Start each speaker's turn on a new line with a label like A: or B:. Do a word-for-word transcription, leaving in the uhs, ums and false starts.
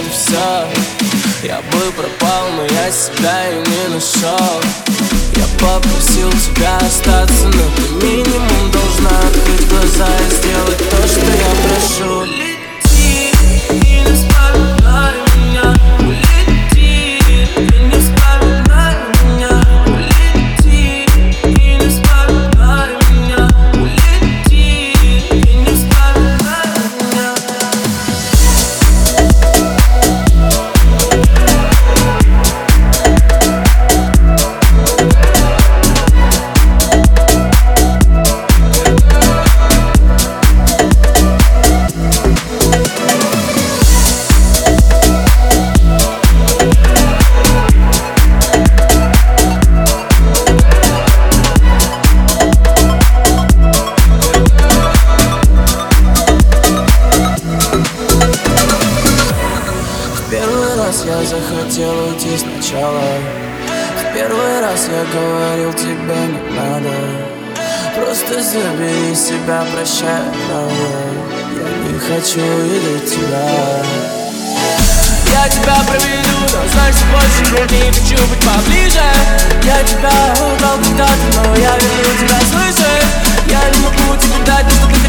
A: это все. Я бы пропал, но я себя и не нашел. Я попросил тебя остаться, но ты минимум должна открыть глаза и сделать то, что я прошу. Улети и не вспоминай меня. Улети и не вспоминай меня. Улети и не вспоминай меня. Улети и не вспоминай меня. Я захотел уйти сначала. В первый раз я говорил тебе не надо. Просто забери себя, прощай, правда. Я не хочу видеть тебя. Я тебя проведу, но значит больше не хочу быть поближе. Я тебя убрал когда-то, но я верну тебя, слышишь? Я не могу тебе дать, что ты